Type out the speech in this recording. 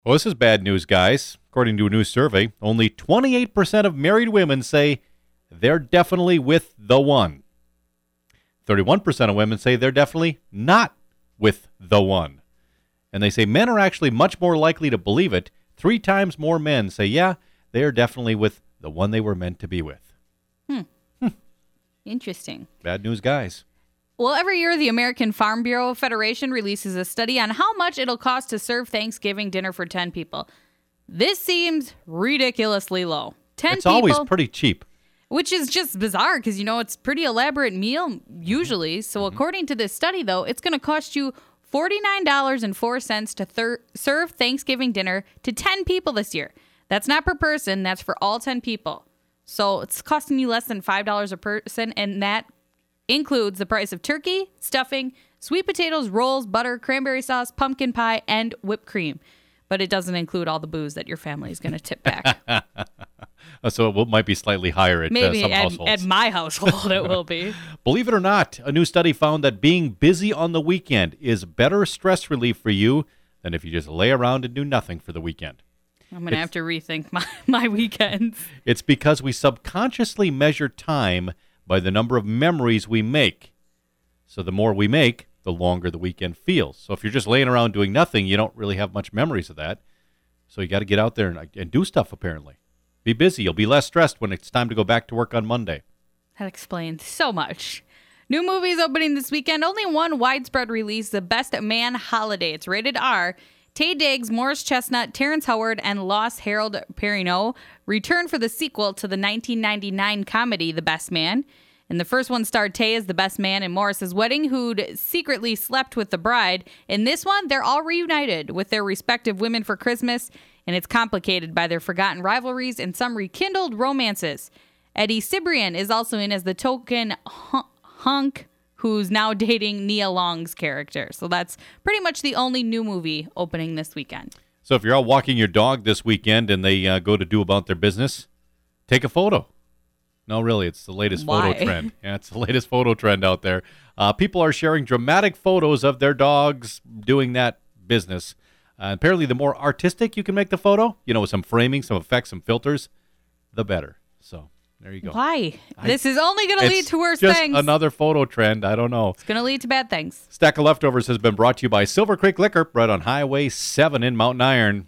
Well, this is bad news, guys. According to a new survey, only 28% of married women say they're definitely with the one. 31% of women say they're definitely not with the one. And they say men are actually much more likely to believe it. 3 times more men say, yeah, they are definitely with the one they were meant to be with. Interesting. Bad news, guys. Well, every year, the American Farm Bureau Federation releases a study on how much it'll cost to serve Thanksgiving dinner for 10 people. This seems ridiculously low. 10 It's people, always pretty cheap. which is just bizarre because, it's a pretty elaborate meal usually. So according to this study, though, it's going to cost you $49.04 to serve Thanksgiving dinner to 10 people this year. That's not per person. That's for all 10 people. So it's costing you less than $5 a person, and that includes the price of turkey, stuffing, sweet potatoes, rolls, butter, cranberry sauce, pumpkin pie, and whipped cream. But it doesn't include all the booze that your family is going to tip back. So it might be slightly higher at Maybe some households. at my household it will be. Believe it or not, a new study found that being busy on the weekend is better stress relief for you than if you just lay around and do nothing for the weekend. I'm going to have to rethink my weekends. It's because we subconsciously measure time by the number of memories we make. So the more we make, the longer the weekend feels. So if you're just laying around doing nothing, you don't really have much memories of that. So you got to get out there and do stuff, apparently. Be busy. You'll be less stressed when it's time to go back to work on Monday. That explains so much. New movies opening this weekend. Only one widespread release, The Best Man Holiday. It's rated R. Taye Diggs, Morris Chestnut, Terrence Howard, and Los Harold Perrineau return for the sequel to the 1999 comedy The Best Man. And the first one starred Taye as the best man in Morris's wedding, who'd secretly slept with the bride. In this one, they're all reunited with their respective women for Christmas, and it's complicated by their forgotten rivalries and some rekindled romances. Eddie Cibrian is also in as the token hunk who's now dating Nia Long's character. So that's pretty much the only new movie opening this weekend. So if you're out walking your dog this weekend and they go to do about their business, take a photo. No, really, it's the latest Why? photo trend. Yeah, it's the latest photo trend out there. People are sharing dramatic photos of their dogs doing that business. Apparently, the more artistic you can make the photo, with some framing, some effects, some filters, the better. So there you go. Why? This is only going to lead to worse just things. Another photo trend. I don't know. It's going to lead to bad things. Stack of Leftovers has been brought to you by Silver Creek Liquor, right on Highway 7 in Mountain Iron.